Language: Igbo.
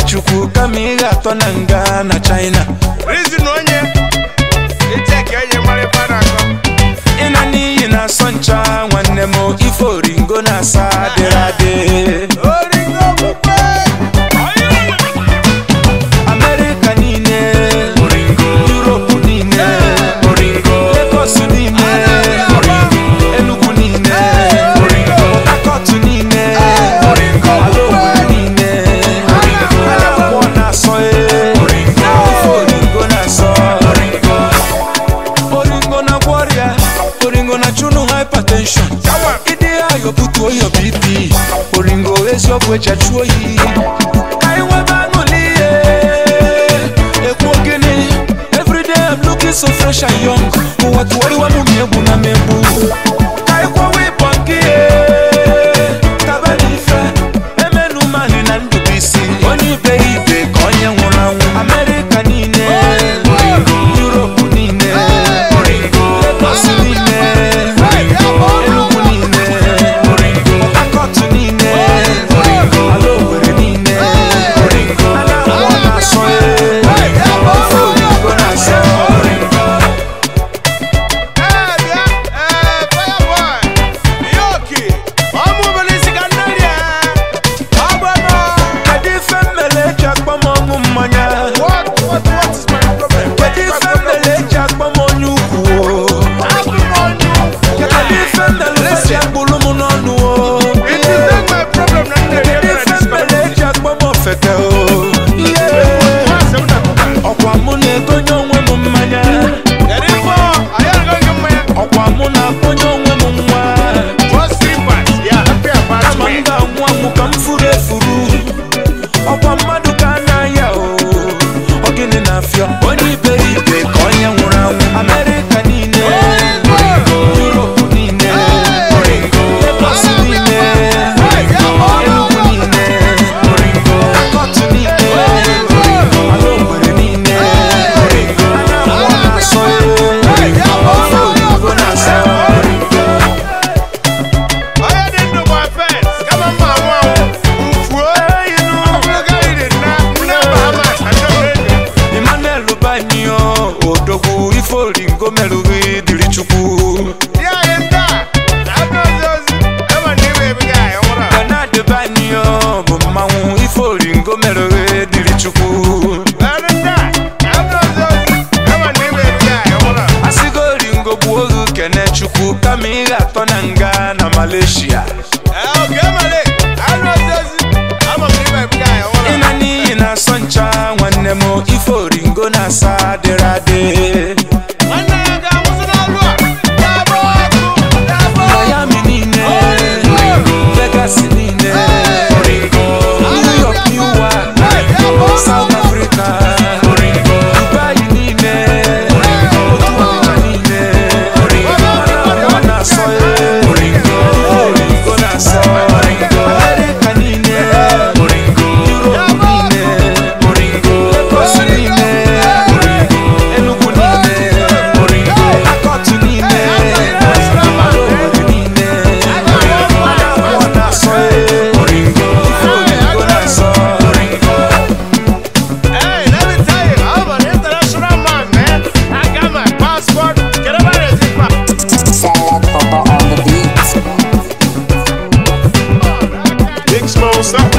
chukwu kama ị ga-atọ na nga na China. Reason onye echeke onye mara para akọ Ịna n'iyi na asọ ncha nwanne m ife oringo na-asa adịrị adị. oringo okpukpe America niile oringo, Europe niile oringo, Lagos niile oringo, Enugu niile oringo, Akọtụ niile oringo, Alogwe niile oringo, Anambra na-asọ oringo, ife oringo na-asọ oringo. Oringo na gwarịa, oringo na chụnụ hypertension. Ịdị ayọ butuo your BP, oringo eziokwu eji achụ oyi. So fresh and young, what worry wa mumi ebu na mebu. Kai kwa we punky, tabani fe, emenu mali na ndubisi. Oni baby konye ngulamu. America nine, Europe nine, Lagos nine, Enugu nine, Akọtụ nine, Alogwe nine, Anambra na-asọ oringo na-asọ. Oringo meluri diri chukwu. Kana de banyo bumanwu ife oringo meluri diri chukwu. Asigo oringo bu oru kene chukwu kama ị ga-atọ na nga na Malaysia. Ịna n'iyi na asọ ncha nwanne m ife oringo na-asa adịrị adị. South Africa, Dubai nine, nine, oringo na so, oringo na so, America nine, Europe nine, Lagos nine, Enugu nine, Akọtụ nine, Alogwe nine, Anambra na so, oringo na so. Big Smoke,